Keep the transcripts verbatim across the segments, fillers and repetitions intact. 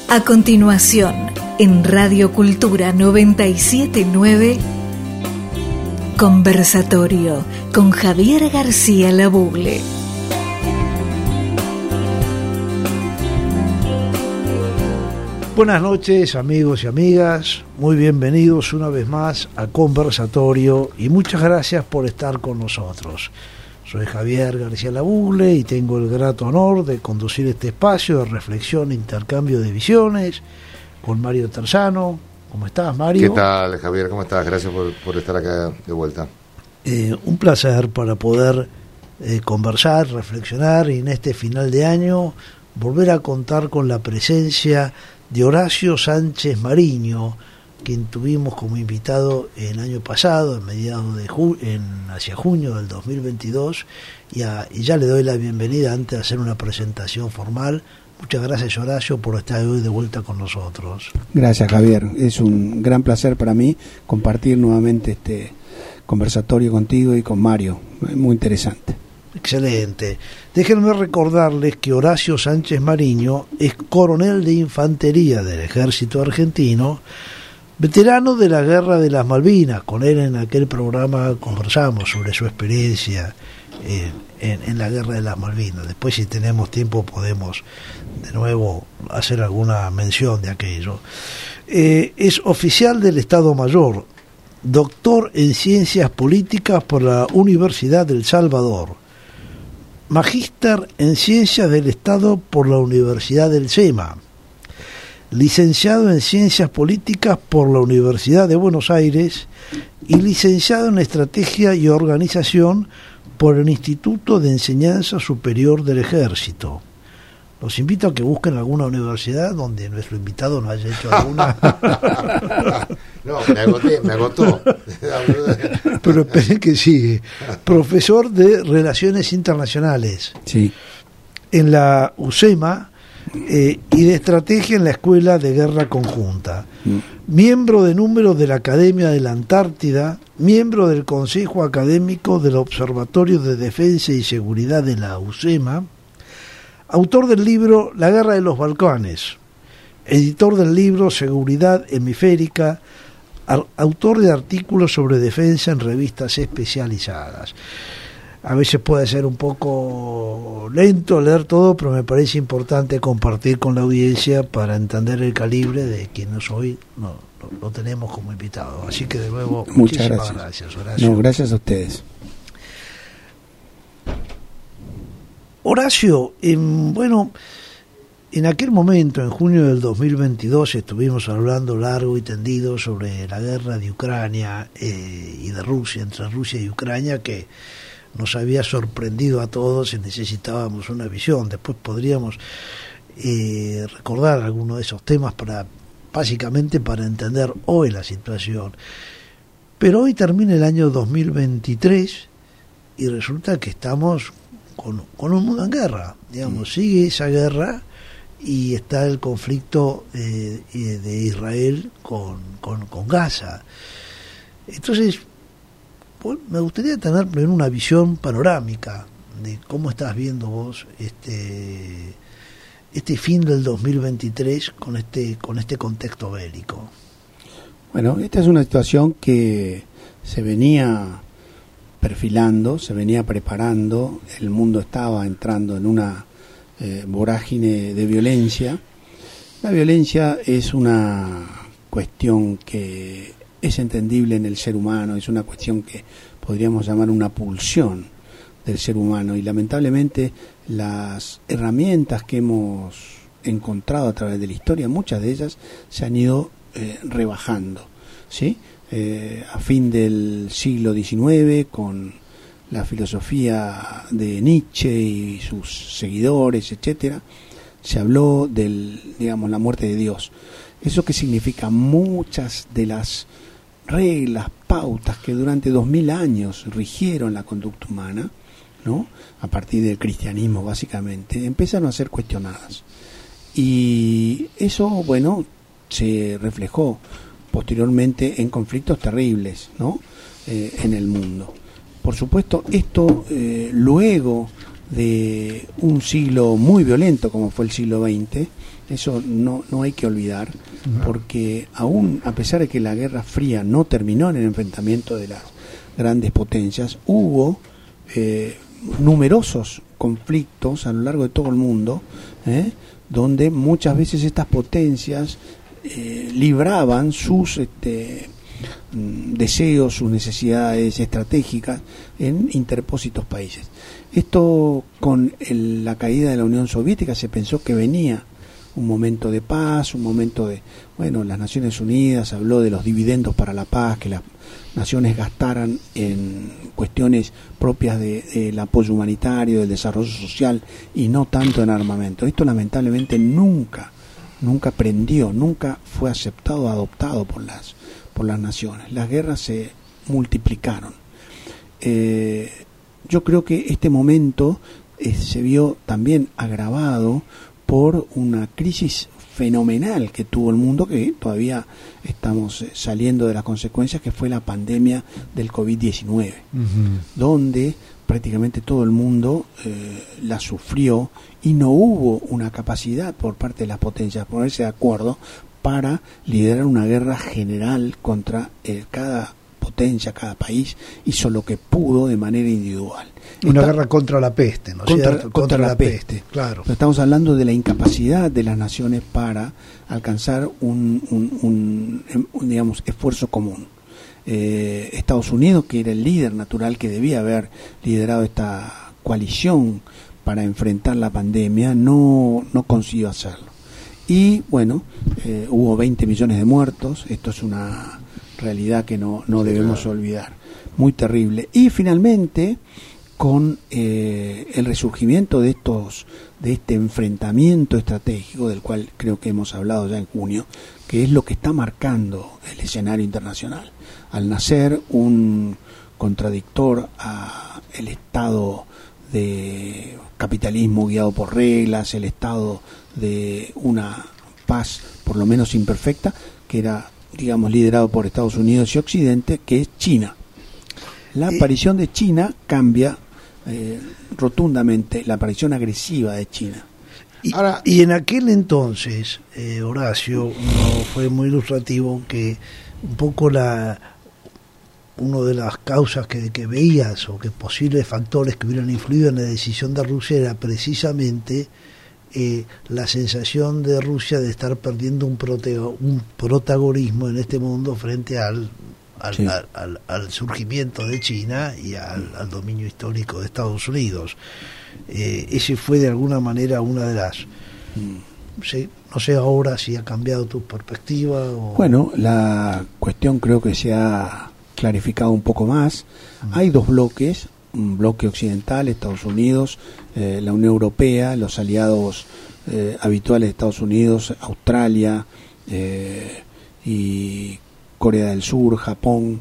A continuación, en Radio Cultura noventa y siete punto nueve, conversatorio con Javier García Labugle. Buenas noches, amigos y amigas, muy bienvenidos una vez más a Conversatorio y muchas gracias por estar con nosotros. Soy Javier García Labugle y tengo el grato honor de conducir este espacio de reflexión e intercambio de visiones con Mario Terzano. ¿Cómo estás, Mario? ¿Qué tal, Javier? ¿Cómo estás? Gracias por, por estar acá de vuelta. Eh, un placer para poder eh, conversar, reflexionar y en este final de año volver a contar con la presencia de Horacio Sánchez Mariño, quien tuvimos como invitado el año pasado, en mediados de ju- en hacia junio del dos mil veintidós, y, a, y ya le doy la bienvenida antes de hacer una presentación formal. Muchas gracias, Horacio, por estar hoy de vuelta con nosotros. Gracias, Javier. Es un gran placer para mí compartir nuevamente este conversatorio contigo y con Mario. Muy interesante. Excelente. Déjenme recordarles que Horacio Sánchez Mariño es coronel de infantería del ejército argentino, veterano de la Guerra de las Malvinas. Con él en aquel programa conversamos sobre su experiencia en, en, en la Guerra de las Malvinas. Después, si tenemos tiempo, podemos de nuevo hacer alguna mención de aquello. Eh, es oficial del Estado Mayor, doctor en Ciencias Políticas por la Universidad del Salvador, magíster en Ciencias del Estado por la Universidad del SEMA, licenciado en Ciencias Políticas por la Universidad de Buenos Aires y licenciado en Estrategia y Organización por el Instituto de Enseñanza Superior del Ejército. Los invito a que busquen alguna universidad donde nuestro invitado no haya hecho alguna. No, me agoté, me agotó. Pero esperen que sigue. Profesor de Relaciones Internacionales. Sí. En la UCEMA eh, y de Estrategia en la Escuela de Guerra Conjunta. Mm. Miembro de número de la Academia de la Antártida, miembro del Consejo Académico del Observatorio de Defensa y Seguridad de la UCEMA, autor del libro La Guerra de los Balcanes, editor del libro Seguridad Hemisférica, autor de artículos sobre defensa en revistas especializadas. A veces puede ser un poco lento leer todo, pero me parece importante compartir con la audiencia para entender el calibre de quienes hoy no, lo, lo tenemos como invitado. Así que de nuevo, muchas muchísimas gracias, gracias, Horacio. No, gracias a ustedes. Horacio, en, bueno, en aquel momento, en junio del dos mil veintidós, estuvimos hablando largo y tendido sobre la guerra de Ucrania eh, y de Rusia, entre Rusia y Ucrania, que nos había sorprendido a todos y necesitábamos una visión. Después podríamos eh, recordar algunos de esos temas para, básicamente, para entender hoy la situación. Pero hoy termina el año dos mil veintitrés y resulta que estamos Con, con un mundo en guerra, digamos, sigue esa guerra y está el conflicto eh, de Israel con, con, con Gaza. Entonces, bueno, me gustaría tener una visión panorámica de cómo estás viendo vos este este fin del dos mil veintitrés con este con este contexto bélico. Bueno, esta es una situación que se venía perfilando, se venía preparando, el mundo estaba entrando en una eh, vorágine de violencia. La violencia es una cuestión que es entendible en el ser humano, es una cuestión que podríamos llamar una pulsión del ser humano, y lamentablemente las herramientas que hemos encontrado a través de la historia, muchas de ellas se han ido eh, rebajando, ¿sí? Eh, a fin del siglo diecinueve, con la filosofía de Nietzsche y sus seguidores, etcétera, se habló del, digamos, la muerte de Dios. ¿Eso qué significa? Muchas de las reglas, pautas que durante dos mil años rigieron la conducta humana, ¿no?, a partir del cristianismo básicamente, empezaron a ser cuestionadas. Y eso, bueno, se reflejó posteriormente en conflictos terribles, ¿no?, eh, en el mundo. Por supuesto, esto eh, luego de un siglo muy violento como fue el siglo veinte. Eso no, no hay que olvidar, no. Porque aún a pesar de que la Guerra Fría no terminó en el enfrentamiento de las grandes potencias, hubo eh, numerosos conflictos a lo largo de todo el mundo, ¿eh? donde muchas veces estas potencias eh, libraban sus este, deseos, sus necesidades estratégicas en interpósitos países. Esto, con el, la caída de la Unión Soviética, se pensó que venía un momento de paz, un momento de, bueno, las Naciones Unidas habló de los dividendos para la paz, que las naciones gastaran en cuestiones propias de, del apoyo humanitario, del desarrollo social y no tanto en armamento. Esto lamentablemente nunca, nunca prendió, nunca fue aceptado, adoptado por las, por las naciones. Las guerras se multiplicaron. Eh, yo creo que este momento eh, se vio también agravado por una crisis fenomenal que tuvo el mundo, que todavía estamos saliendo de las consecuencias, que fue la pandemia del covid diecinueve, uh-huh. donde prácticamente todo el mundo eh, la sufrió y no hubo una capacidad por parte de las potencias de ponerse de acuerdo para liderar una guerra general contra eh, cada potencia, cada país hizo lo que pudo de manera individual. Una Esta, guerra contra la peste, ¿no es contra, cierto? Contra, contra la, la peste, peste, claro. Pero estamos hablando de la incapacidad de las naciones para alcanzar un, un, un, un digamos, esfuerzo común. Eh, Estados Unidos, que era el líder natural que debía haber liderado esta coalición para enfrentar la pandemia, no, no consiguió hacerlo. Y bueno, eh, hubo veinte millones de muertos. Esto es una realidad que no, no debemos olvidar, muy terrible. Y finalmente, con eh, el resurgimiento de estos de este enfrentamiento estratégico, del cual creo que hemos hablado ya en junio, que es lo que está marcando el escenario internacional. Al nacer un contradictor a el estado de capitalismo guiado por reglas, el estado de una paz por lo menos imperfecta, que era, digamos, liderado por Estados Unidos y Occidente, que es China. La aparición de China cambia eh, rotundamente, la aparición agresiva de China. Y, Ahora, y en aquel entonces, eh, Horacio, no fue muy ilustrativo que un poco la una de las causas que, que veías, o que posibles factores que hubieran influido en la decisión de Rusia, era precisamente Eh, la sensación de Rusia de estar perdiendo un, proteo, un protagonismo en este mundo frente al al, sí. al, al, al surgimiento de China y al, al dominio histórico de Estados Unidos. Eh, ese fue de alguna manera una de las... Mm, sí, no sé ahora si ha cambiado tu perspectiva. O... Bueno, la cuestión creo que se ha clarificado un poco más. Mm. Hay dos bloques. Un bloque occidental, Estados Unidos, eh, la Unión Europea, los aliados eh, habituales de Estados Unidos, Australia eh, y Corea del Sur, Japón,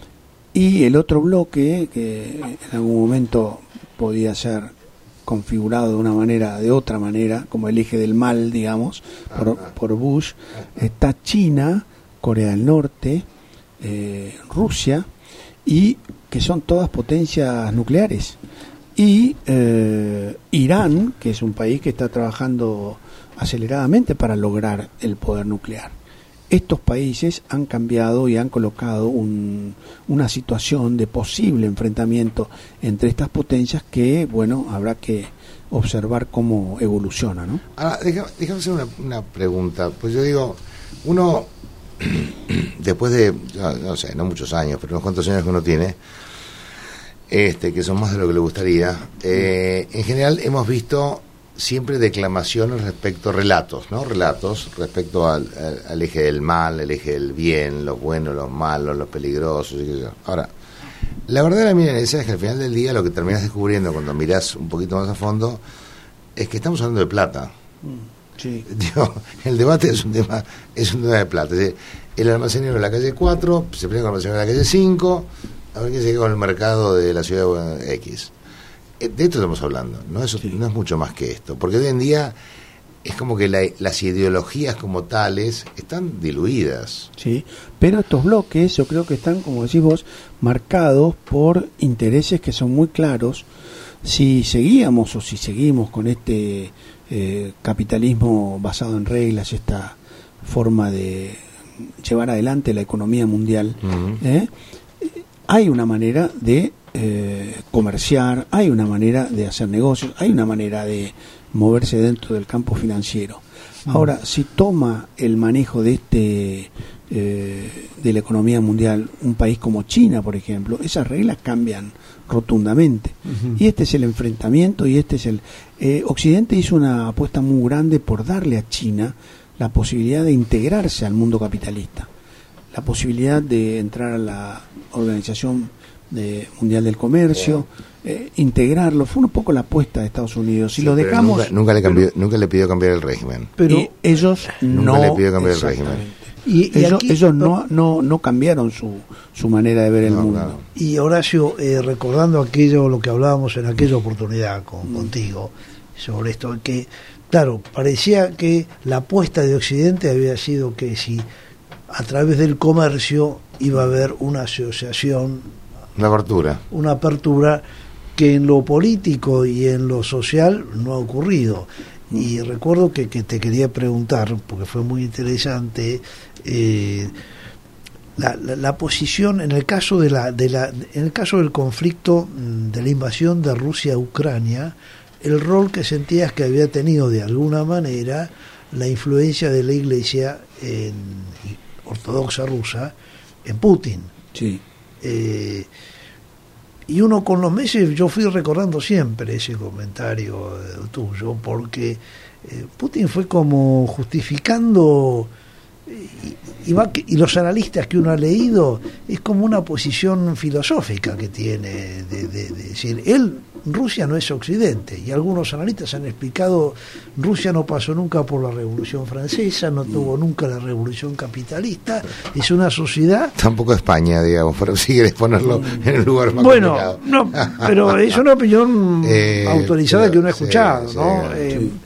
y el otro bloque que en algún momento podía ser configurado de una manera, de otra manera, como el eje del mal, digamos, por, por Bush, está China, Corea del Norte, eh, Rusia, y que son todas potencias nucleares, y eh, Irán, que es un país que está trabajando aceleradamente para lograr el poder nuclear. Estos países han cambiado y han colocado un, una situación de posible enfrentamiento entre estas potencias que, bueno, habrá que observar cómo evoluciona, ¿no? Ahora, déjame, déjame hacer una, una pregunta. Pues yo digo, uno... después de, no, no sé, no muchos años, pero unos cuantos años que uno tiene, este, que son más de lo que le gustaría, eh, en general hemos visto siempre declamaciones respecto a relatos, ¿no? Relatos respecto al, al, al eje del mal, el eje del bien, los buenos, los malos, los peligrosos. Y qué sé yo. Ahora, la verdadera minería es que al final del día lo que terminas descubriendo cuando miras un poquito más a fondo es que estamos hablando de plata. Sí. Digo, el debate es un tema es un tema de plata. Es decir, el almacenero de la calle cuatro se pelea con el almacenero de la calle cinco, a ver quién se queda con el mercado de la ciudad de X. De esto estamos hablando, no es, sí. no es mucho más que esto, porque hoy en día es como que la, las ideologías como tales están diluidas. Sí, pero estos bloques yo creo que están, como decís vos, marcados por intereses que son muy claros, si seguíamos o si seguimos con este eh, capitalismo basado en reglas, esta forma de llevar adelante la economía mundial, uh-huh. ¿eh? hay una manera de eh, comerciar, hay una manera de hacer negocios, hay una manera de moverse dentro del campo financiero. Uh-huh. Ahora, si toma el manejo de este eh, de la economía mundial un país como China, por ejemplo, esas reglas cambian rotundamente. Uh-huh. Y este es el enfrentamiento, y este es el... Eh, Occidente hizo una apuesta muy grande por darle a China la posibilidad de integrarse al mundo capitalista, la posibilidad de entrar a la Organización de, Mundial del Comercio, eh, integrarlo. Fue un poco la apuesta de Estados Unidos. Si sí, lo dejamos... Nunca, nunca, le cambió, pero, nunca le pidió cambiar el régimen. Pero y ellos nunca no... le pidió cambiar el régimen. Y, y ellos, aquí, ellos no, no, no cambiaron su, su manera de ver el no, mundo. Claro. Y Horacio, eh, recordando aquello, lo que hablábamos en aquella oportunidad con, mm. contigo, sobre esto, que, claro, parecía que la apuesta de Occidente había sido que si a través del comercio iba a haber una asociación, una apertura, una apertura que en lo político y en lo social no ha ocurrido. Y recuerdo que, que te quería preguntar, porque fue muy interesante, eh, la, la, la posición en el caso de la, de la, en el caso del conflicto de la invasión de Rusia a Ucrania, el rol que sentías que había tenido de alguna manera la influencia de la Iglesia en, ortodoxa rusa en Putin. Sí. Eh, Y uno con los meses, yo fui recordando siempre ese comentario tuyo, porque eh, Putin fue como justificando, y, y, va, y los analistas que uno ha leído, es como una posición filosófica que tiene, de, de, de decir, él, Rusia no es Occidente, y algunos analistas han explicado, Rusia no pasó nunca por la Revolución Francesa, no tuvo nunca la Revolución Capitalista, es una sociedad... Tampoco España, digamos, pero si quieres ponerlo en el lugar más bueno, complicado. No, pero es una opinión eh, autorizada pero, que uno ha escuchado, sí, ¿no? Sí, eh, sí.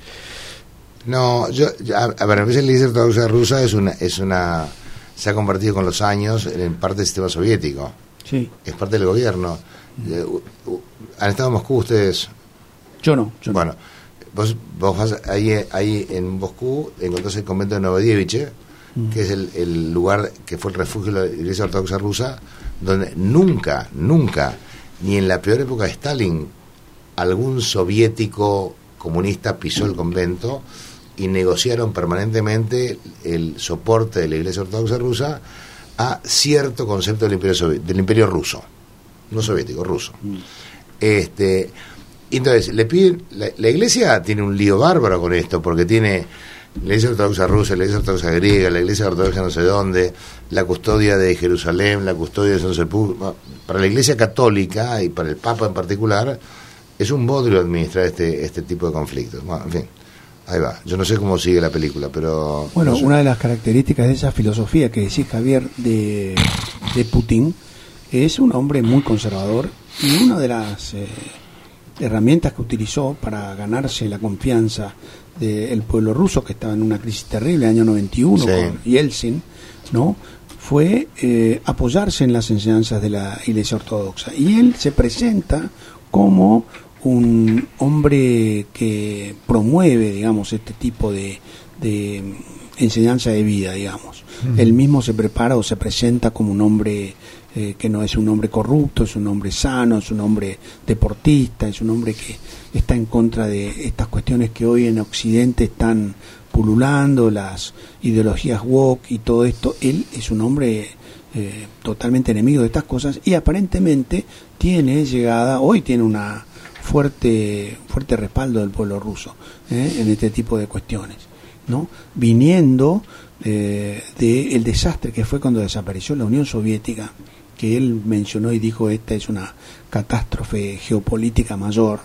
No, yo, a, a ver, a veces la Iglesia Ortodoxa rusa es una, es una, se ha convertido con los años en parte del sistema soviético. Sí. Es parte del gobierno. Mm. ¿Han estado en Moscú ustedes? Yo no. Yo bueno, no. vos, vos vas ahí, ahí en Moscú, encontrás el convento de Novodevichy, mm. que es el, el lugar que fue el refugio de la Iglesia Ortodoxa rusa, donde nunca, nunca, ni en la peor época de Stalin, algún soviético comunista pisó el convento, y negociaron permanentemente el soporte de la Iglesia Ortodoxa rusa a cierto concepto del imperio sovi- del imperio ruso, no soviético, ruso. Mm. Este, entonces le piden, la, la Iglesia tiene un lío bárbaro con esto, porque tiene la Iglesia Ortodoxa rusa, la Iglesia Ortodoxa griega, la Iglesia Ortodoxa no sé dónde, la custodia de Jerusalén, la custodia de San Sepulcro. Para la Iglesia católica y para el Papa en particular es un bodrio administrar este este tipo de conflictos. Bueno, en fin. Ahí va, yo no sé cómo sigue la película, pero... Bueno, no sé. Una de las características de esa filosofía que decís, Javier, de, de Putin, es un hombre muy conservador, y una de las eh, herramientas que utilizó para ganarse la confianza del pueblo ruso, que estaba en una crisis terrible, año noventa y uno, sí, con Yeltsin, ¿no?, fue eh, apoyarse en las enseñanzas de la Iglesia Ortodoxa. Y él se presenta como un hombre que promueve, digamos, este tipo de, de enseñanza de vida, digamos. Uh-huh. Él mismo se prepara o se presenta como un hombre eh, que no es un hombre corrupto, es un hombre sano, es un hombre deportista, es un hombre que está en contra de estas cuestiones que hoy en Occidente están pululando, las ideologías woke y todo esto. Él es un hombre eh, totalmente enemigo de estas cosas, y aparentemente tiene llegada, hoy tiene una fuerte fuerte respaldo del pueblo ruso ¿eh? en este tipo de cuestiones, ¿no? Viniendo eh, del desastre que fue cuando desapareció la Unión Soviética, que él mencionó y dijo, esta es una catástrofe geopolítica mayor,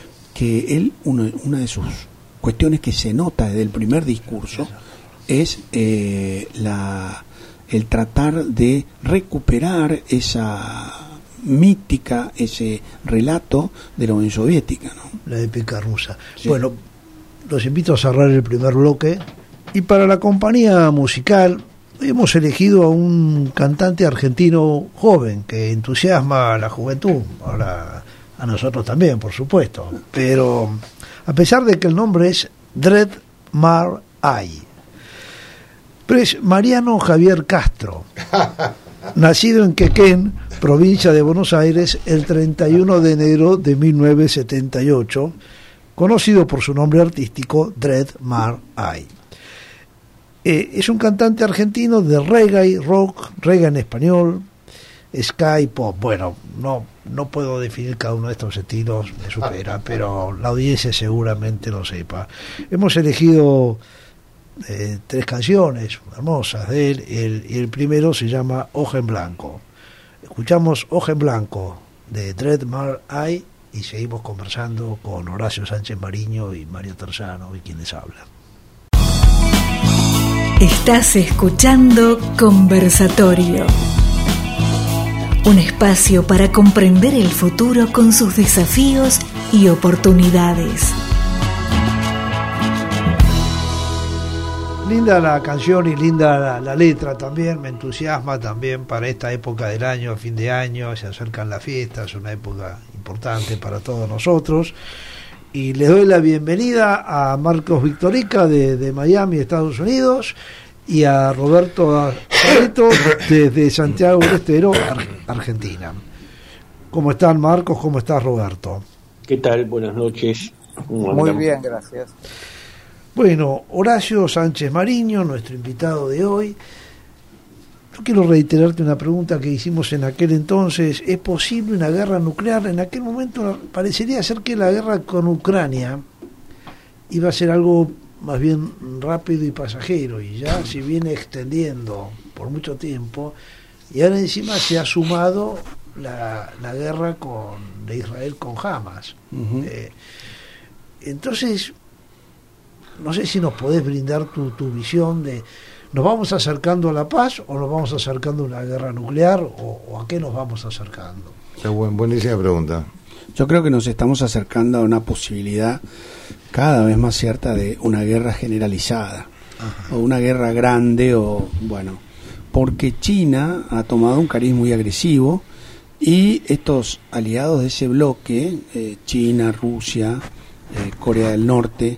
que él, uno, una de sus cuestiones que se nota desde el primer discurso es eh, la el tratar de recuperar esa mítica, ese relato de la Unión Soviética, ¿no? La épica rusa. Sí. Bueno, los invito a cerrar el primer bloque, y para la compañía musical hemos elegido a un cantante argentino joven que entusiasma a la juventud, a la, a nosotros también, por supuesto, pero a pesar de que el nombre es Dred Mar Ay. Pero es Mariano Javier Castro, nacido en Quequén, provincia de Buenos Aires, el treinta y uno de enero de mil novecientos setenta y ocho, conocido por su nombre artístico Dred Mar Ay. Eh, es un cantante argentino de reggae, rock, reggae en español, ska, pop. Bueno, no no puedo definir cada uno de estos estilos, me supera, pero la audiencia seguramente lo sepa. Hemos elegido eh, tres canciones hermosas de él, el, y el primero se llama Hoja en Blanco. Escuchamos Hoja en Blanco de Dred Mar Ay y seguimos conversando con Horacio Sánchez Mariño y Mario Terzano y quienes hablan. Estás escuchando Conversatorio, un espacio para comprender el futuro con sus desafíos y oportunidades. Linda la canción y linda la, la letra también, me entusiasma también para esta época del año, fin de año, se acercan las fiestas, una época importante para todos nosotros. Y le doy la bienvenida a Marcos Victorica de, de Miami, Estados Unidos, y a Roberto Zareto desde Santiago del Estero, Ar- Argentina. ¿Cómo están, Marcos? ¿Cómo estás, Roberto? ¿Qué tal? Buenas noches. Muy bien, gracias. Bueno, Horacio Sánchez Mariño, nuestro invitado de hoy. Yo quiero reiterarte una pregunta que hicimos en aquel entonces. ¿Es posible una guerra nuclear? En aquel momento parecería ser que la guerra con Ucrania iba a ser algo más bien rápido y pasajero, y ya se viene extendiendo por mucho tiempo, y ahora encima se ha sumado la, la guerra con de Israel con Hamas. Uh-huh. Eh, entonces, no sé si nos podés brindar tu, tu visión de... ¿Nos vamos acercando a la paz o nos vamos acercando a una guerra nuclear o, o a qué nos vamos acercando? Qué buen, buenísima pregunta. Yo creo que nos estamos acercando a una posibilidad cada vez más cierta de una guerra generalizada. Ajá. O una guerra grande o bueno, porque China ha tomado un cariz muy agresivo y estos aliados de ese bloque, eh, China, Rusia, eh, Corea del Norte,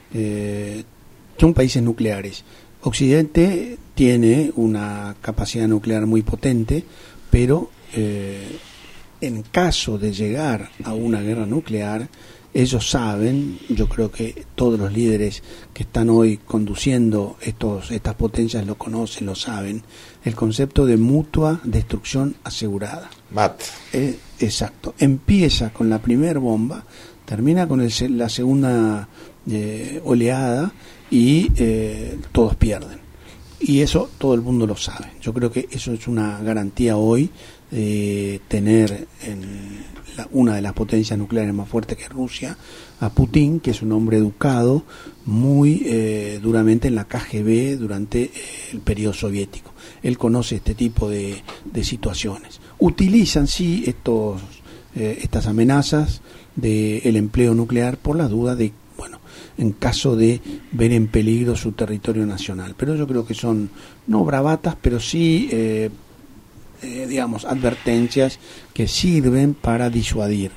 eh, son países nucleares. Occidente tiene una capacidad nuclear muy potente, pero eh, en caso de llegar a una guerra nuclear, ellos saben, yo creo que todos los líderes que están hoy conduciendo estos estas potencias lo conocen, lo saben, el concepto de mutua destrucción asegurada. M A T. Eh, exacto. Empieza con la primera bomba, termina con el, la segunda eh, oleada, y eh, todos pierden, y eso todo el mundo lo sabe. Yo creo que eso es una garantía hoy de tener en la, una de las potencias nucleares más fuertes que Rusia, a Putin, que es un hombre educado muy eh, duramente en la K G B durante eh, el periodo soviético. Él conoce este tipo de, de situaciones. Utilizan sí estos eh, estas amenazas de el empleo nuclear por la duda de en caso de ver en peligro su territorio nacional. Pero yo creo que son, no bravatas, pero sí, eh, eh, digamos, advertencias que sirven para disuadir.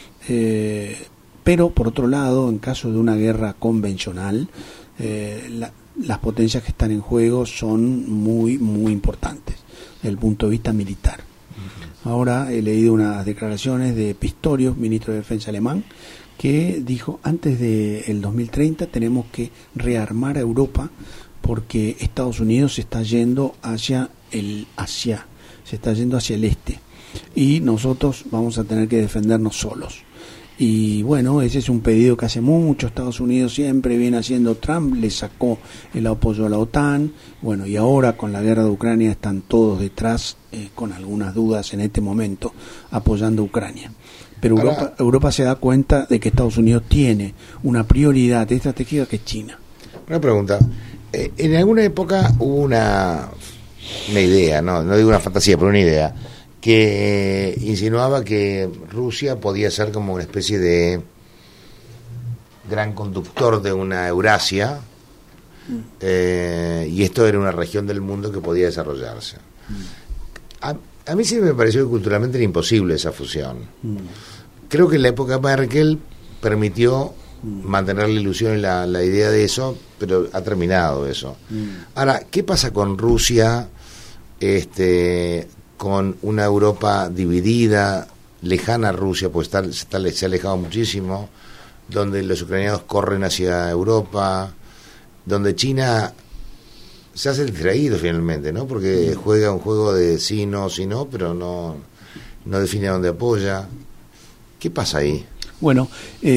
Eh, pero, por otro lado, en caso de una guerra convencional, eh, la, las potencias que están en juego son muy, muy importantes desde el punto de vista militar. Ahora he leído unas declaraciones de Pistorius, ministro de Defensa alemán, que dijo, antes del dos mil treinta tenemos que rearmar a Europa porque Estados Unidos se está yendo hacia el hacia, se está yendo hacia el este y nosotros vamos a tener que defendernos solos. Y bueno, ese es un pedido que hace mucho Estados Unidos siempre viene haciendo. Trump le sacó el apoyo a la OTAN, bueno, y ahora con la guerra de Ucrania están todos detrás, eh, con algunas dudas en este momento, apoyando a Ucrania. Pero Europa, Ahora, Europa se da cuenta de que Estados Unidos tiene una prioridad estratégica que es China. Una pregunta. Eh, en alguna época hubo una, una idea, no, no digo una fantasía, pero una idea, que insinuaba que Rusia podía ser como una especie de gran conductor de una Eurasia, mm. eh, y esto era una región del mundo que podía desarrollarse. Mm. A, a mí sí me pareció que culturalmente era imposible esa fusión. Mm. creo que en la época de Merkel permitió mantener la ilusión y la, la idea de eso, pero ha terminado eso. Mm. Ahora, ¿qué pasa con Rusia, este, con una Europa dividida, lejana a Rusia, pues está, está, se ha alejado muchísimo, donde los ucranianos corren hacia Europa, donde China se hace distraído finalmente, ¿no? Porque mm. juega un juego de sí, no, sí, no, pero no, no define a dónde apoya. ¿Qué pasa ahí? Bueno,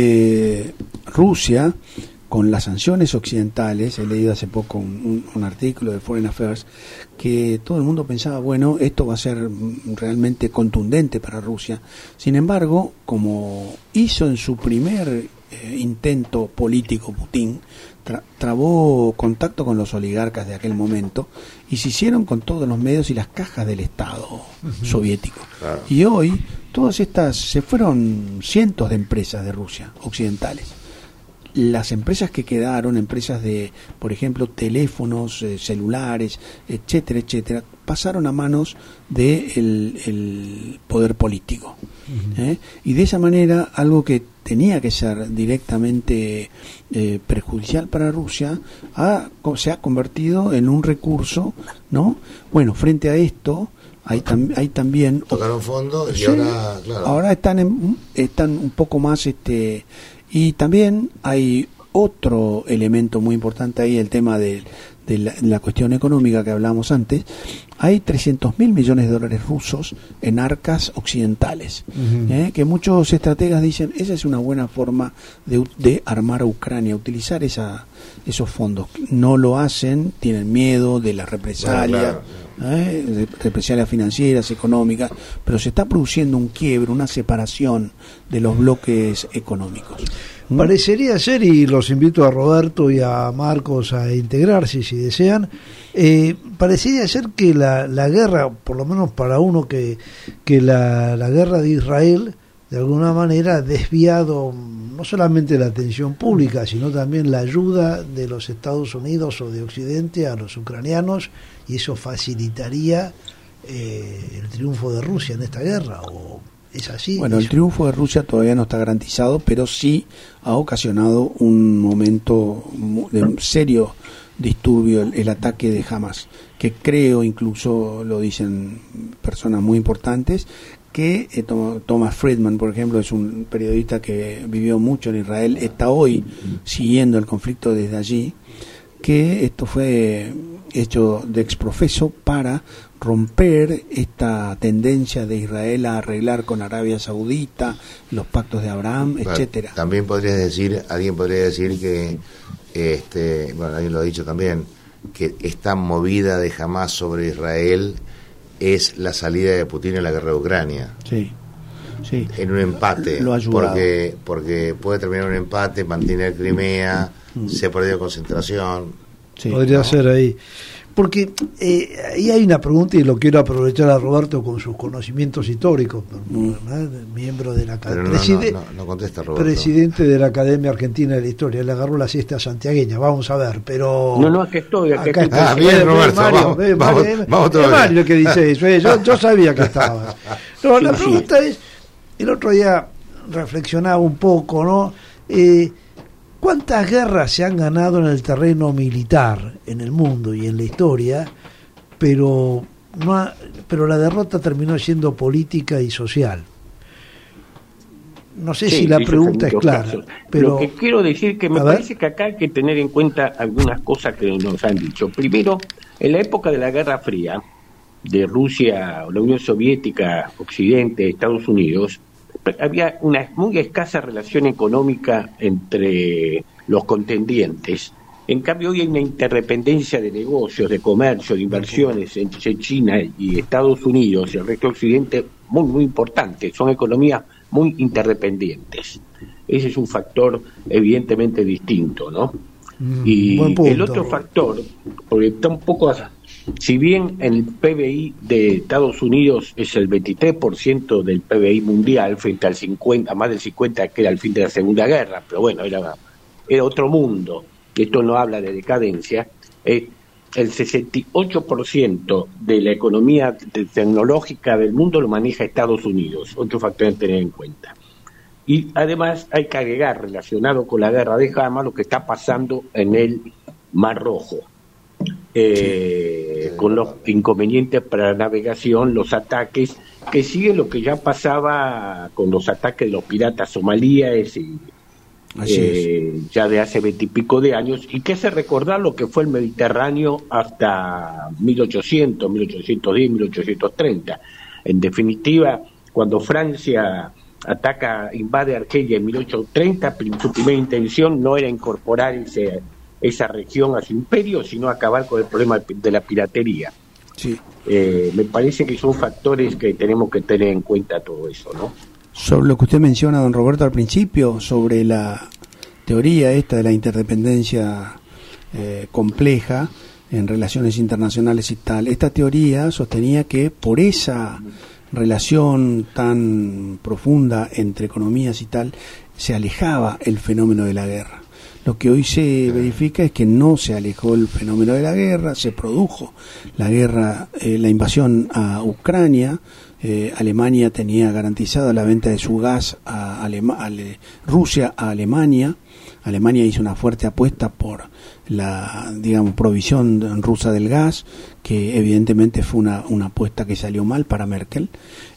eh, Rusia, con las sanciones occidentales, he leído hace poco un, un, un artículo de Foreign Affairs, que todo el mundo pensaba, bueno, esto va a ser realmente contundente para Rusia. Sin embargo, como hizo en su primer eh, intento político Putin, tra- trabó contacto con los oligarcas de aquel momento y se hicieron con todos los medios y las cajas del Estado uh-huh. soviético. Claro. Y hoy todas estas, se fueron cientos de empresas de Rusia, occidentales. Las empresas que quedaron, empresas de, por ejemplo, teléfonos, eh, celulares, etcétera, etcétera, pasaron a manos del el poder político. Uh-huh. ¿eh? Y de esa manera, algo que tenía que ser directamente eh, perjudicial para Rusia, ha, se ha convertido en un recurso, ¿no? Bueno, frente a esto, hay, tam, hay también... Tocaron fondo y sí, ahora, claro. Ahora están, en, están un poco más... este Y también hay otro elemento muy importante ahí, el tema de, de la, la cuestión económica que hablábamos antes. Hay trescientos mil millones de dólares rusos en arcas occidentales, uh-huh. ¿eh? que muchos estrategas dicen, esa es una buena forma de, de armar a Ucrania, utilizar esa, esos fondos. No lo hacen, tienen miedo de las represalias, claro, claro. ¿eh? de represalias financieras, económicas, pero se está produciendo un quiebre, una separación de los bloques económicos. ¿Mm? Parecería ser, y los invito a Roberto y a Marcos a integrarse si desean, eh, parecería ser que la, la guerra, por lo menos para uno que, que la, la guerra de Israel de alguna manera ha desviado no solamente la atención pública, sino también la ayuda de los Estados Unidos o de Occidente a los ucranianos, y eso facilitaría eh, el triunfo de Rusia en esta guerra, ¿o es así? Bueno, el triunfo de Rusia todavía no está garantizado, pero sí ha ocasionado un momento de serio disturbio el, el ataque de Hamas, que creo, incluso lo dicen personas muy importantes, que eh, Thomas Friedman, por ejemplo, es un periodista que vivió mucho en Israel, está hoy siguiendo el conflicto desde allí, que esto fue hecho de exprofeso para romper esta tendencia de Israel a arreglar con Arabia Saudita, los pactos de Abraham, bueno, etcétera. También podrías decir, alguien podría decir que, este, bueno, alguien lo ha dicho también, que esta movida de Hamas sobre Israel es la salida de Putin a la guerra de Ucrania. Sí, sí. En un empate. Lo ha ayudado. Porque, porque puede terminar un empate, mantener Crimea, mm. se ha perdido concentración. Sí, podría ¿no? ser ahí. Porque eh, ahí hay una pregunta y lo quiero aprovechar a Roberto con sus conocimientos históricos, mm. miembro de la Academia, no, Preside- no, no, no contesta, Roberto. Presidente de la Academia Argentina de la Historia. Le agarró la siesta santiagueña, vamos a ver, pero... No, no, aquí estoy, aquí acá estoy. Ah, bien, Roberto, Mario, vamos, ve, vamos, Mario, vamos es Mario que dice eso, eh, yo, yo sabía que estaba. No, la pregunta es, el otro día reflexionaba un poco, ¿no? Eh, ¿Cuántas guerras se han ganado en el terreno militar en el mundo y en la historia, pero no ha, pero la derrota terminó siendo política y social? No sé sí, si la pregunta es clara, casos. pero lo que quiero decir que me parece ver. que acá hay que tener en cuenta algunas cosas que nos han dicho. Primero, en la época de la Guerra Fría de Rusia, la Unión Soviética, Occidente, Estados Unidos, había una muy escasa relación económica entre los contendientes. En cambio, hoy hay una interdependencia de negocios, de comercio, de inversiones entre China y Estados Unidos y el resto de Occidente muy, muy importante. Son economías muy interdependientes. Ese es un factor evidentemente distinto, ¿no? Mm, y el otro factor, porque está un poco... Si bien el P B I de Estados Unidos es el veintitrés por ciento del P B I mundial frente al cincuenta, más del cincuenta que era al fin de la Segunda Guerra, pero bueno, era, era otro mundo, esto no habla de decadencia, eh, el sesenta y ocho por ciento de la economía tecnológica del mundo lo maneja Estados Unidos, otro factor a tener en cuenta. Y además hay que agregar, relacionado con la guerra de Hamas, lo que está pasando en el Mar Rojo, eh, con los inconvenientes para la navegación, los ataques, que sigue lo que ya pasaba con los ataques de los piratas somalíes y eh, ya de hace veintipico de años, y que hace recordar lo que fue el Mediterráneo hasta mil ochocientos, mil ochocientos diez, mil ochocientos treinta. En definitiva, cuando Francia ataca, invade Argelia en mil ochocientos treinta, su primera intención no era incorporar ese, esa región a su imperio, sino acabar con el problema de la piratería. Sí. Eh, me parece que son factores que tenemos que tener en cuenta todo eso, ¿no? Sobre lo que usted menciona, don Roberto, al principio, sobre la teoría esta de la interdependencia eh, compleja en relaciones internacionales y tal, esta teoría sostenía que por esa relación tan profunda entre economías y tal, se alejaba el fenómeno de la guerra. Lo que hoy se verifica es que no se alejó el fenómeno de la guerra, se produjo la guerra, eh, la invasión a Ucrania. eh, Alemania tenía garantizada la venta de su gas a, Alema, a le, Rusia a Alemania. Alemania hizo una fuerte apuesta por la, digamos, provisión rusa del gas, que evidentemente fue una, una apuesta que salió mal para Merkel.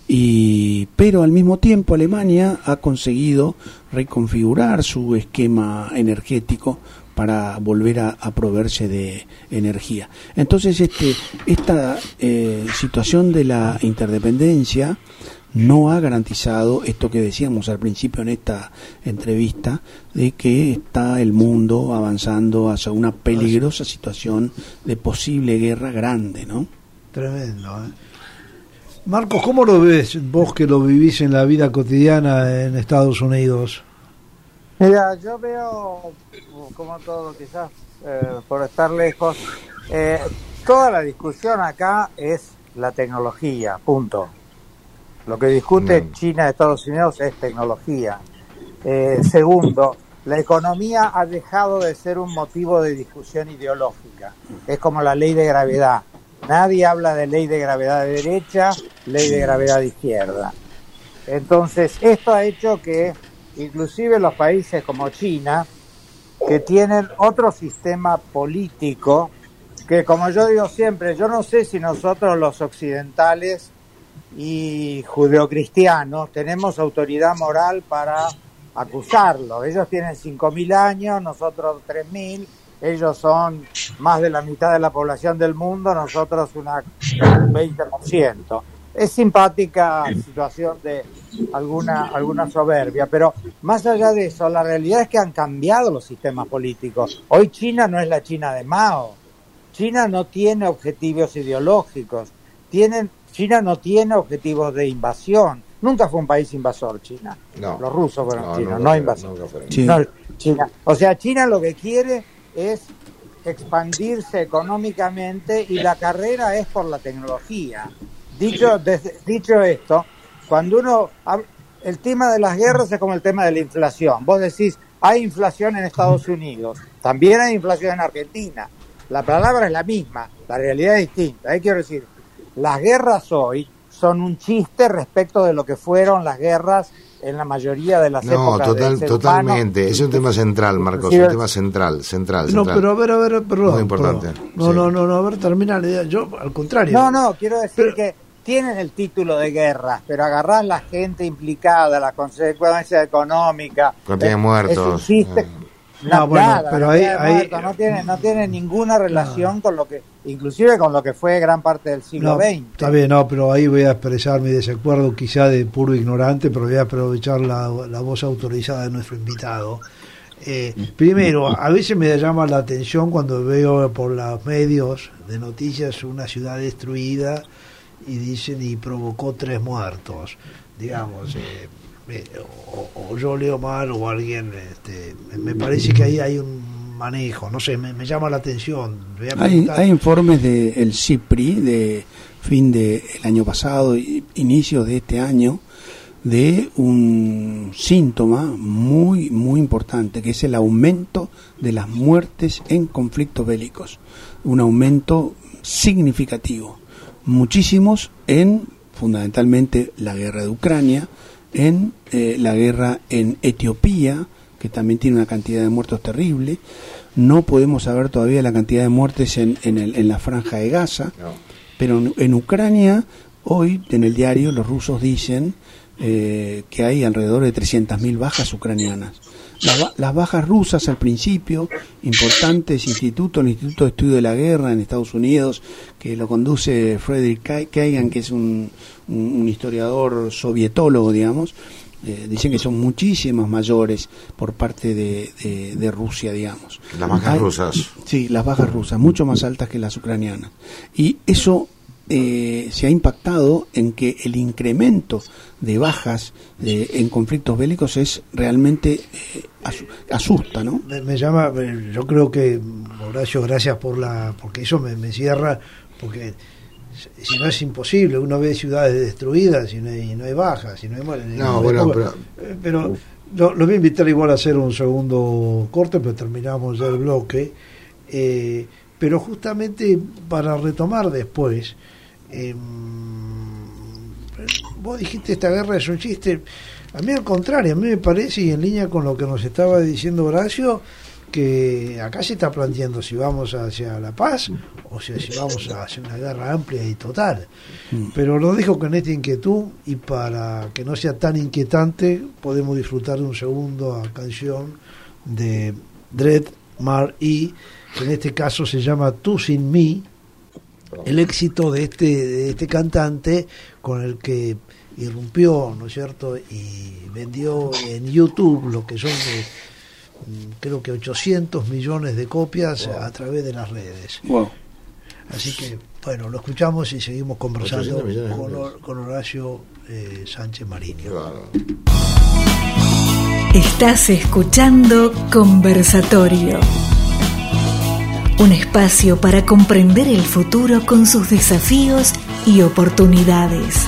Y, pero al mismo tiempo Alemania ha conseguido reconfigurar su esquema energético para volver a, a proveerse de energía. Entonces este, esta eh, situación de la interdependencia no ha garantizado esto que decíamos al principio en esta entrevista, de que está el mundo avanzando hacia una peligrosa situación de posible guerra grande, ¿no? Tremendo, ¿eh? Marcos, ¿cómo lo ves vos que lo vivís en la vida cotidiana en Estados Unidos? Mira, yo veo, como todo quizás, eh, por estar lejos, eh, toda la discusión acá es la tecnología, punto. Lo que discute no. China y Estados Unidos es tecnología. Eh, segundo, la economía ha dejado de ser un motivo de discusión ideológica. Es como la ley de gravedad. Nadie habla de ley de gravedad de derecha, ley de gravedad de izquierda. Entonces, esto ha hecho que inclusive los países como China, que tienen otro sistema político, que como yo digo siempre, yo no sé si nosotros los occidentales y judeocristianos tenemos autoridad moral para acusarlos. Ellos tienen cinco mil años, nosotros tres mil. Ellos son más de la mitad de la población del mundo, nosotros una, un veinte por ciento. Es simpática situación de alguna alguna soberbia, pero más allá de eso, la realidad es que han cambiado los sistemas políticos. Hoy China no es la China de Mao. China no tiene objetivos ideológicos. Tienen, China no tiene objetivos de invasión. Nunca fue un país invasor China. No. Los rusos fueron no, chinos, no, no invasores. Sí. No, China. O sea, China lo que quiere es expandirse económicamente y la carrera es por la tecnología. Dicho, desde, dicho esto, cuando uno... El tema de las guerras es como el tema de la inflación. Vos decís, hay inflación en Estados Unidos, también hay inflación en Argentina. La palabra es la misma, la realidad es distinta. Hay que decir, las guerras hoy son un chiste respecto de lo que fueron las guerras en la mayoría de las no, épocas total, del ser totalmente. humano. Es un tema central, Marcos, es un tema central, central, central. No, pero a ver, a ver, perdón. Muy importante. Perdón. No, sí. no, no, no, a ver, termina la idea. Yo, al contrario. No, no, quiero decir pero... que tienen el título de guerras, pero agarrar la gente implicada, las consecuencias económicas. Cantidad de muertos. Es un chiste. No, No, bueno, nada, pero ahí, ahí no tiene no tiene ninguna relación no. con lo que, inclusive con lo que fue gran parte del siglo no, veinte. Está bien, no, pero ahí voy a expresar mi desacuerdo, quizá de puro ignorante, pero voy a aprovechar la, la voz autorizada de nuestro invitado. Eh, primero, a veces me llama la atención cuando veo por los medios de noticias una ciudad destruida y dicen y provocó tres muertos, digamos. Eh, O, o yo leo mal o alguien, este, me parece que ahí hay un manejo, no sé, me, me llama la atención. Hay, hay informes del CIPRI de fin del año pasado, inicios de este año, de un síntoma muy muy importante, que es el aumento de las muertes en conflictos bélicos, un aumento significativo, muchísimos en fundamentalmente la guerra de Ucrania, en eh, la guerra en Etiopía, que también tiene una cantidad de muertos terrible. No podemos saber todavía la cantidad de muertes en, en, el, en la franja de Gaza, no. Pero en, en Ucrania, hoy en el diario los rusos dicen eh, que hay alrededor de trescientas mil bajas ucranianas. Las, las bajas rusas al principio, importantes institutos, el Instituto de Estudio de la Guerra en Estados Unidos, que lo conduce Frederick Kagan, que es un, un, un historiador sovietólogo, digamos, eh, dicen que son muchísimas mayores por parte de, de, de Rusia, digamos. Las bajas Hay, rusas. Sí, las bajas rusas, mucho más altas que las ucranianas. Y eso eh, se ha impactado en que el incremento de bajas eh, en conflictos bélicos es realmente eh, asusta, ¿no? Me, me llama, yo creo que, Horacio, gracias por la, porque eso me, me cierra, porque si no es imposible, uno ve ciudades destruidas y no hay, y no hay bajas, y no hay muertes. No, no, bueno, pero, pero lo, lo voy a invitar igual a hacer un segundo corte, pero terminamos ya el bloque. Eh, pero justamente para retomar después, eh, vos dijiste esta guerra es un chiste. A mí al contrario, a mí me parece, y en línea con lo que nos estaba diciendo Horacio, que acá se está planteando si vamos hacia la paz o sea, si vamos hacia una guerra amplia y total. Mm. Pero lo dejo con esta inquietud, y para que no sea tan inquietante podemos disfrutar de un segundo a canción de Dread Mar E, que en este caso se llama Tú Sin Mí, el éxito de este, de este cantante con el que irrumpió, ¿no es cierto?, y vendió en YouTube lo que son de, creo que ochocientos millones de copias wow. a través de las redes. Wow. Así que, bueno, lo escuchamos y seguimos conversando con, con Horacio eh, Sánchez Mariño. Wow. Estás escuchando Conversatorio, un espacio para comprender el futuro con sus desafíos y oportunidades.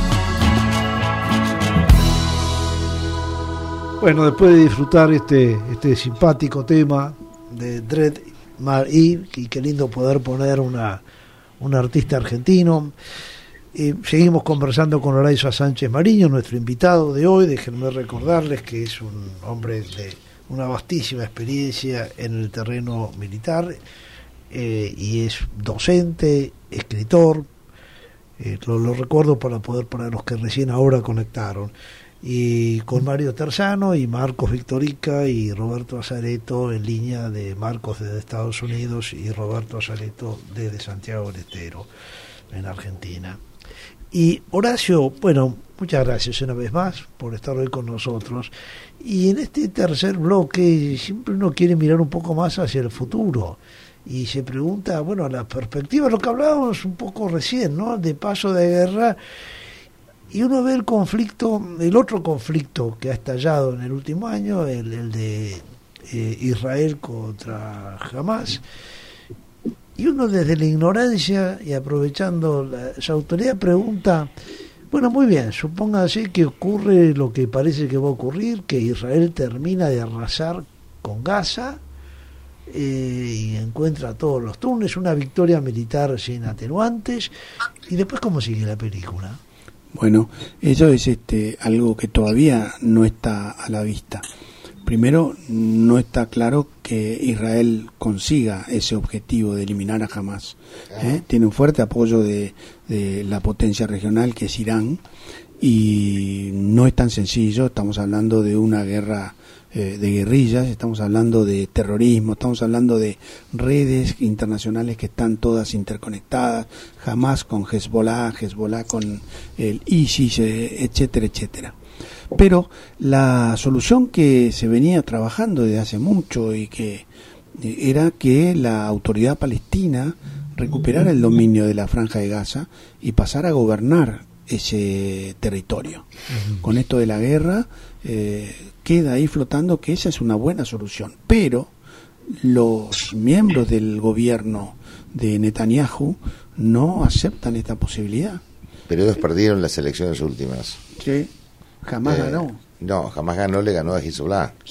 Bueno, después de disfrutar este este simpático tema de Dread Mar E, y qué lindo poder poner una un artista argentino, eh, seguimos conversando con Horacio Sánchez Mariño, nuestro invitado de hoy. Déjenme recordarles que es un hombre de una vastísima experiencia en el terreno militar, eh, y es docente, escritor, eh, lo, lo recuerdo para poder para los que recién ahora conectaron. Y con Mario Terzano y Marcos Victorica y Roberto Azareto en línea de Marcos desde Estados Unidos y Roberto Azareto desde Santiago del Estero en Argentina. Y Horacio, bueno, muchas gracias una vez más por estar hoy con nosotros. Y en este tercer bloque siempre uno quiere mirar un poco más hacia el futuro y se pregunta, bueno, la perspectiva, lo que hablábamos un poco recién, ¿no?, de paso de guerra. Y uno ve el conflicto, el otro conflicto que ha estallado en el último año, el, el de eh, Israel contra Hamas, y uno desde la ignorancia y aprovechando la, esa autoridad pregunta, bueno, muy bien, supóngase que ocurre lo que parece que va a ocurrir, que Israel termina de arrasar con Gaza eh, y encuentra todos los túneles, una victoria militar sin atenuantes, y después ¿cómo sigue la película? Bueno, eso es este algo que todavía no está a la vista. Primero, no está claro que Israel consiga ese objetivo de eliminar a Hamas. ¿eh? Tiene un fuerte apoyo de, de la potencia regional, que es Irán, y no es tan sencillo. Estamos hablando de una guerra eh, de guerrillas, estamos hablando de terrorismo, estamos hablando de redes internacionales que están todas interconectadas, Hamas con Hezbollah, Hezbollah con el ISIS, eh, etcétera, etcétera. Pero la solución que se venía trabajando desde hace mucho y que eh, era que la autoridad palestina recuperara el dominio de la Franja de Gaza y pasara a gobernar ese territorio. Uh-huh. Con esto de la guerra eh, queda ahí flotando que esa es una buena solución, pero los miembros del gobierno de Netanyahu no aceptan esta posibilidad. Pero ellos perdieron las elecciones últimas. Sí, jamás eh, ganó. No, jamás ganó, le ganó a Hezbollah. Sí.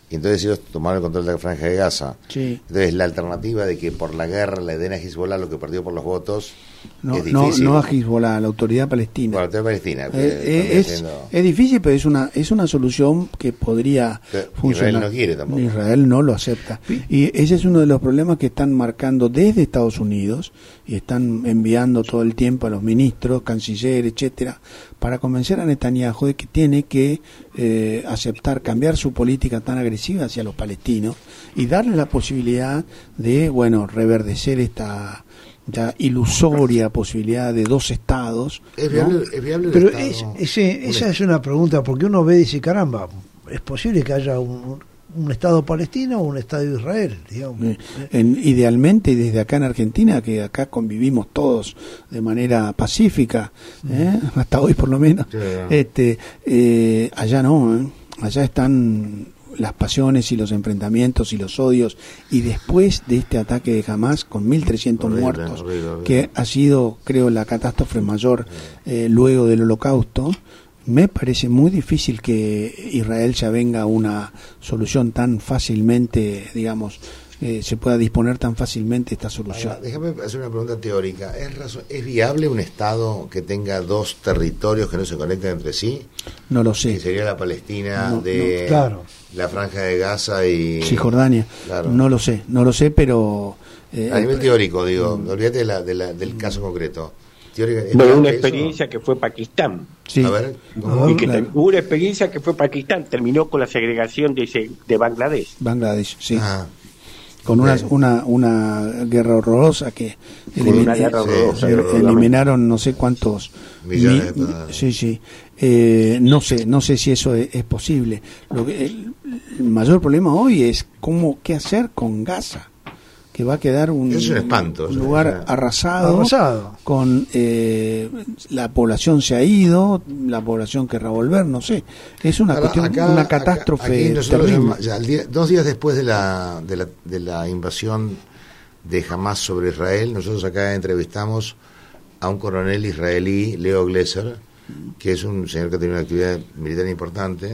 y entonces ellos tomaron el control de la Franja de Gaza. Sí. Entonces la alternativa de que por la guerra le den a Hezbollah lo que perdió por los votos no, es no, difícil. no a Hezbollah, a la autoridad palestina. Por la autoridad palestina. Eh, es, siendo... es difícil, pero es una es una solución que podría pero funcionar. Israel no quiere tampoco. Israel no lo acepta. Sí. Y ese es uno de los problemas que están marcando desde Estados Unidos y están enviando todo el tiempo a los ministros, cancilleres, etcétera, para convencer a Netanyahu de que tiene que eh, aceptar, cambiar su política tan agresiva hacia los palestinos y darle la posibilidad de, bueno, reverdecer esta ya ilusoria posibilidad de dos estados. ¿Es viable, ¿no? ¿Es viable Pero estado, es, ese, esa es una pregunta, porque uno ve y dice, caramba, ¿es posible que haya un, un estado palestino o un estado de Israel? Digamos? Eh, en, idealmente, desde acá en Argentina, que acá convivimos todos de manera pacífica, ¿eh? Hasta hoy por lo menos, sí, este, eh, allá no, ¿eh? Allá están las pasiones y los enfrentamientos y los odios, y después de este ataque de Hamas con mil trescientos horrible, muertos, horrible, horrible. Que ha sido, creo, la catástrofe mayor eh, luego del Holocausto, me parece muy difícil que Israel se avenga a una solución tan fácilmente, digamos, eh, se pueda disponer tan fácilmente esta solución. Ahora, déjame hacer una pregunta teórica. ¿Es, razón, ¿Es viable un Estado que tenga dos territorios que no se conecten entre sí? No lo sé. Que sería la Palestina no, de no, claro. la Franja de Gaza y Cisjordania. Claro. No lo sé, no lo sé, pero... Eh, a nivel eh, teórico, digo, mm, olvídate de la, de la, del caso concreto. Bueno, una experiencia eso? que fue Pakistán. Sí. A ver, y que claro. Hubo una experiencia que fue Pakistán, terminó con la segregación de, de Bangladesh. Bangladesh, sí. Ah. Con una, una una guerra horrorosa que elimin una guerra horrorosa, sí, eliminaron no sé cuántos millones mi, sí sí eh, no sé no sé si eso es, es posible. Lo que, el, el mayor problema hoy es cómo qué hacer con Gaza, que va a quedar un, es un, espanto, un lugar es una... arrasado, arrasado. con eh, la población se ha ido, la población querrá volver, no sé, es una Ahora, cuestión, acá, una catástrofe acá, terrible. Ya, el día, dos días después de la, de la de la invasión de Hamas sobre Israel, nosotros acá entrevistamos a un coronel israelí, Leo Gleser, que es un señor que tiene una actividad militar importante,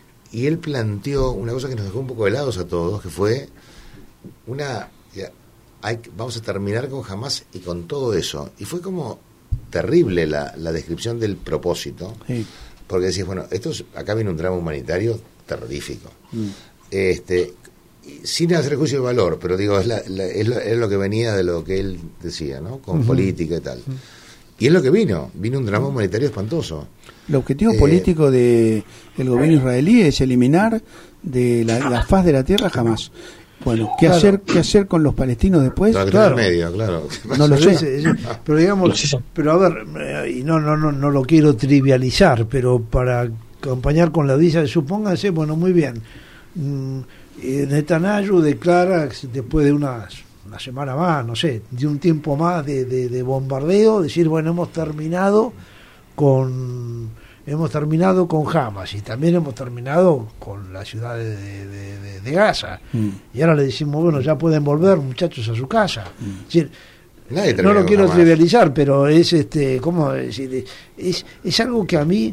y él planteó una cosa que nos dejó un poco helados a todos, que fue una Hay, vamos a terminar con Hamas y con todo eso. Y fue como terrible la, la descripción del propósito, sí. Porque decís, bueno, esto es, acá viene un drama humanitario terrorífico. Mm. Este, sin hacer juicio de valor, pero digo, es, la, la, es, lo, es lo que venía de lo que él decía, ¿no? Con uh-huh. política y tal. Uh-huh. Y es lo que vino, vino un drama humanitario espantoso. El objetivo eh, político de el gobierno israelí es eliminar de la, la faz de la tierra Hamas. Bueno, ¿qué claro. hacer qué hacer con los palestinos después? No, claro, medio, claro. No lo sé. Pero digamos, pero a ver, y no no no no lo quiero trivializar, pero para acompañar con la audiencia, supónganse, bueno, muy bien. Netanyahu declara después de unas una semana más, no sé, de un tiempo más de, de, de bombardeo, decir, bueno, hemos terminado con hemos terminado con Hamas y también hemos terminado con la ciudad de, de, de, de Gaza. Mm. Y ahora le decimos, bueno, ya pueden volver muchachos a su casa. Mm. Es decir, no lo quiero trivializar, pero es este, ¿cómo decir? Es, es algo que a mí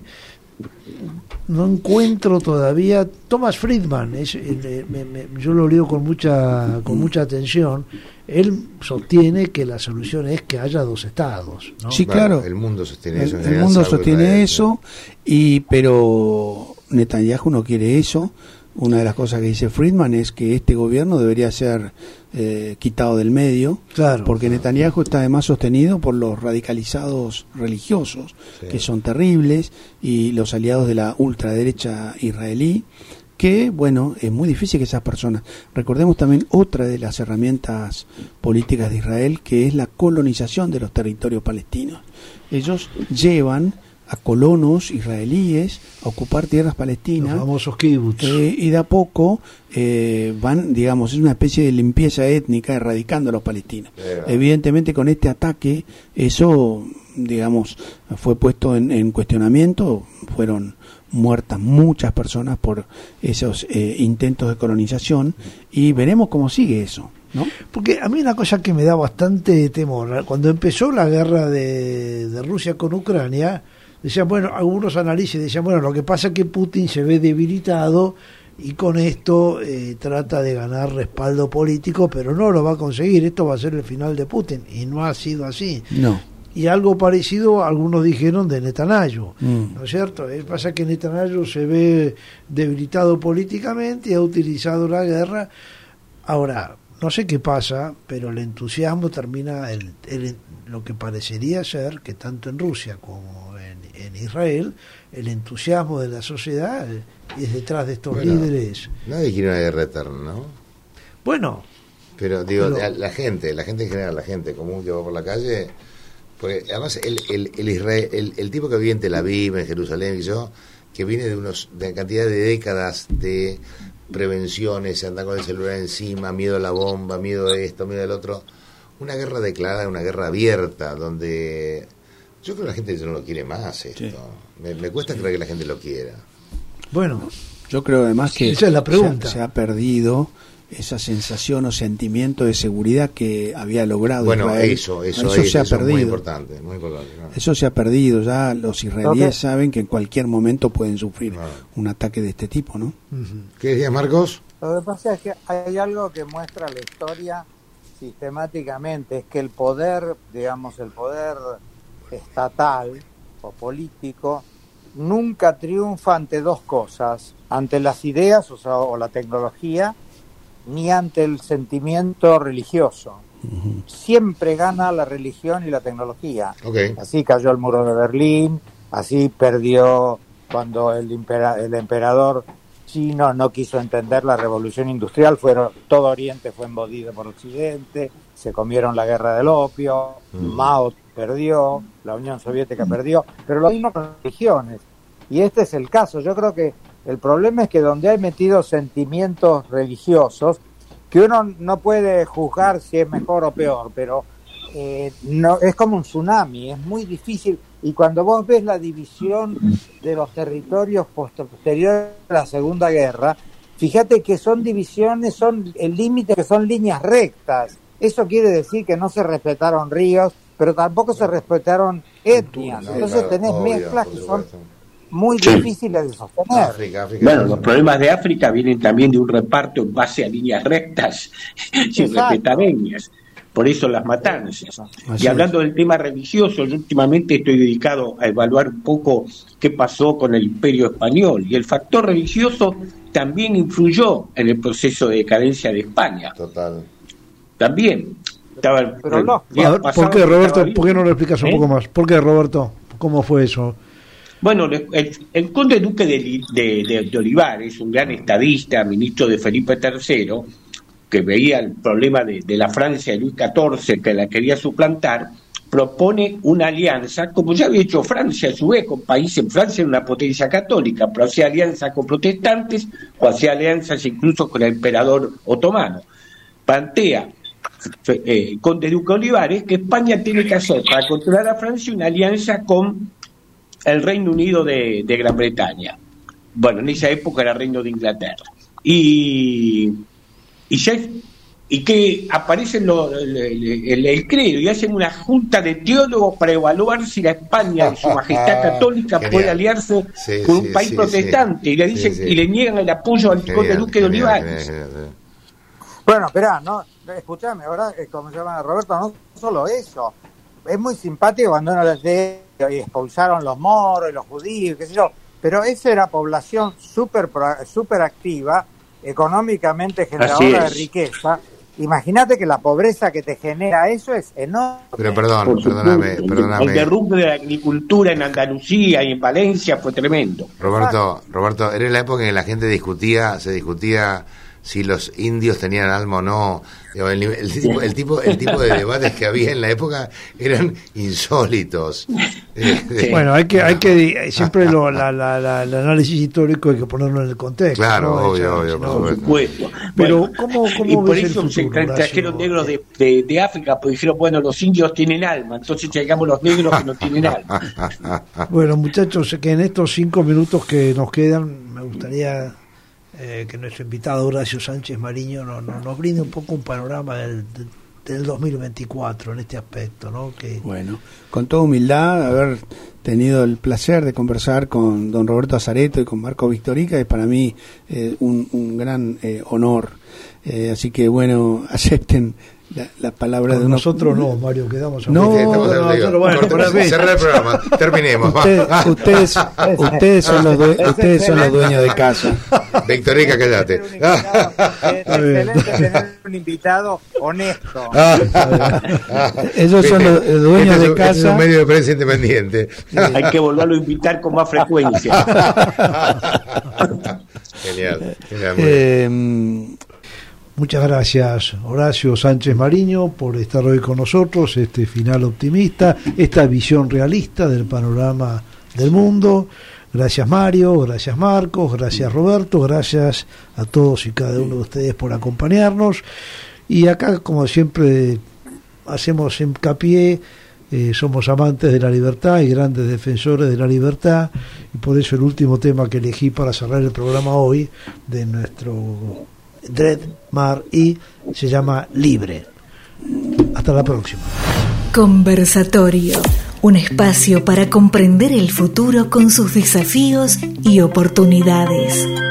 no encuentro todavía. Thomas Friedman, es, eh, me, me, yo lo leo con mucha con mucha atención. Él sostiene que la solución es que haya dos estados, ¿no? Sí, claro. El mundo sostiene el, eso. El mundo sostiene eso, y pero Netanyahu no quiere eso. Una de las cosas que dice Friedman es que este gobierno debería ser eh, quitado del medio, claro, porque Netanyahu está además sostenido por los radicalizados religiosos, sí, que son terribles, y los aliados de la ultraderecha israelí, que, bueno, es muy difícil que esas personas... Recordemos también otra de las herramientas políticas de Israel, que es la colonización de los territorios palestinos. Ellos llevan a colonos israelíes a ocupar tierras palestinas, los famosos kibbutz, eh, y de a poco eh, van, digamos, es una especie de limpieza étnica erradicando a los palestinos. Pero... evidentemente con este ataque eso, digamos, fue puesto en, en cuestionamiento, fueron muertas muchas personas por esos eh, intentos de colonización, y veremos cómo sigue eso, ¿no? Porque a mí una cosa que me da bastante temor, cuando empezó la guerra de, de Rusia con Ucrania, decían, bueno, algunos análisis decían, bueno, lo que pasa es que Putin se ve debilitado y con esto eh, trata de ganar respaldo político, pero no lo va a conseguir. Esto va a ser el final de Putin, y no ha sido así. No. Y algo parecido, algunos dijeron, de Netanyahu, mm. ¿no es cierto? Eh, pasa que Netanyahu se ve debilitado políticamente y ha utilizado la guerra. Ahora, no sé qué pasa, pero el entusiasmo termina, el, el, lo que parecería ser que tanto en Rusia como en, en Israel, el entusiasmo de la sociedad es detrás de estos bueno, líderes. Nadie quiere una guerra eterna, ¿no? Bueno. Pero digo, pero, la, la gente, la gente en general, la gente común que va por la calle, porque además el, el, el, Israel, el, el tipo que vive en Tel Aviv, en Jerusalén y yo, que viene de unos de cantidad de décadas de prevenciones, se anda con el celular encima, miedo a la bomba, miedo a esto, miedo al otro, una guerra declarada, una guerra abierta, donde yo creo que la gente ya no lo quiere más esto. Sí. Me, me cuesta creer que la gente lo quiera. Bueno, yo creo además que esa es la pregunta. Se, se ha perdido esa sensación o sentimiento de seguridad que había logrado bueno, Israel. eso, eso, eso es, se ha eso perdido. Es muy importante, muy importante, ¿no? Eso se ha perdido, ya los israelíes okay. saben que en cualquier momento pueden sufrir no. un ataque de este tipo, ¿no? Uh-huh. ¿Qué decías, Marcos? Lo que pasa es que hay algo que muestra la historia sistemáticamente, es que el poder, digamos, el poder estatal o político nunca triunfa ante dos cosas, ante las ideas, o sea, o la tecnología, ni ante el sentimiento religioso. Uh-huh. Siempre gana la religión y la tecnología. Okay. Así cayó el muro de Berlín, así perdió cuando el, impera- el emperador chino no quiso entender la revolución industrial, fueron, todo Oriente fue embodido por Occidente, se comieron la guerra del opio, uh-huh. Mao perdió, la Unión Soviética perdió, pero lo mismo con las religiones. Y este es el caso. Yo creo que el problema es que donde hay metidos sentimientos religiosos, que uno no puede juzgar si es mejor o peor, pero eh, no es como un tsunami, es muy difícil. Y cuando vos ves la división de los territorios posteriores a la Segunda Guerra, fíjate que son divisiones, son el límite que son líneas rectas. Eso quiere decir que no se respetaron ríos, pero tampoco se respetaron etnias. Entonces tenés mezclas que son muy difíciles de sostener. África, África, bueno, los problemas de África vienen también de un reparto en base a líneas rectas sin respetar etnias. Por eso las matanzas. Así y hablando es. del tema religioso, yo últimamente estoy dedicado a evaluar un poco qué pasó con el Imperio Español, y el factor religioso también influyó en el proceso de decadencia de España. Total. También. Estaba, Pero no. Ver, ¿por qué, Roberto? ¿Por qué no lo explicas un ¿Eh? poco más? ¿Por qué, Roberto? ¿Cómo fue eso? Bueno, el, el conde duque de, de, de, de Olivares, un gran estadista, ministro de Felipe tercero, que veía el problema de, de la Francia de Luis catorce, que la quería suplantar, propone una alianza, como ya había hecho Francia a su vez, con países. Francia era una potencia católica, pero hacía alianzas con protestantes o hacía alianzas incluso con el emperador otomano. Plantea eh, conde duque Olivares que España tiene que hacer para controlar a Francia una alianza con el Reino Unido de, de Gran Bretaña. Bueno, en esa época era Reino de Inglaterra. Y y, ya, y que aparecen lo, el, el, el credo y hacen una junta de teólogos para evaluar si la España y su majestad católica genial. puede aliarse sí, con un sí, país sí, protestante sí. y le dicen sí, sí. y le niegan el apoyo al conde duque de Olivares. Genial, genial. Bueno, esperá, no, escuchame, ahora como se llama Roberto, no solo eso, es muy simpático cuando uno les de y expulsaron los moros y los judíos, qué sé yo, pero esa era población súper super activa, económicamente generadora de riqueza. Imagínate que la pobreza que te genera eso es enorme. Pero perdón, perdóname, perdóname. El derrumbe de la agricultura en Andalucía y en Valencia fue tremendo. Roberto, Roberto, era la época en que la gente discutía, se discutía si los indios tenían alma o no. El, el, el, tipo, el, tipo, el tipo de debates que había en la época eran insólitos. Sí. Bueno, hay que, hay que siempre lo, la, la, la, el análisis histórico hay que ponerlo en el contexto. Claro, ¿no? obvio, obvio, no, por supuesto. Pero bueno, ¿cómo, cómo y por ves eso el se futuro, trajeron negros de, de, de África, porque dijeron, bueno, los indios tienen alma, entonces traigamos los negros que no tienen alma. Bueno, muchachos, que en estos cinco minutos que nos quedan, me gustaría Eh, que nuestro invitado Horacio Sánchez Mariño no, no, nos brinde un poco un panorama del, de del dos mil veinticuatro en este aspecto, ¿no? Que... Bueno, con toda humildad, haber tenido el placer de conversar con don Roberto Azareto y con Marco Victorica es para mí eh, un, un gran eh, honor. Eh, así que bueno, acepten la, la palabra con de unos... nosotros no, Mario, quedamos no, sí, estamos no, no, no, bueno, cerrar el programa, terminemos. Usted, ustedes, ustedes son los due- ustedes son los dueños de casa. Victorica, cállate. Es excelente tener un invitado honesto. Ellos son los dueños este de casa. Es un medio de prensa independiente. Hay que volverlo a invitar con más frecuencia. Genial. Genial, Eh, Muchas gracias, Horacio Sánchez Mariño, por estar hoy con nosotros, este final optimista, esta visión realista del panorama del mundo. Gracias, Mario, gracias, Marcos, gracias, Roberto, gracias a todos y cada uno de ustedes por acompañarnos. Y acá, como siempre, hacemos hincapié, eh, somos amantes de la libertad y grandes defensores de la libertad, y por eso el último tema que elegí para cerrar el programa hoy de nuestro Dread Mar y se llama Libre. Hasta la próxima. Conversatorio, un espacio para comprender el futuro con sus desafíos y oportunidades.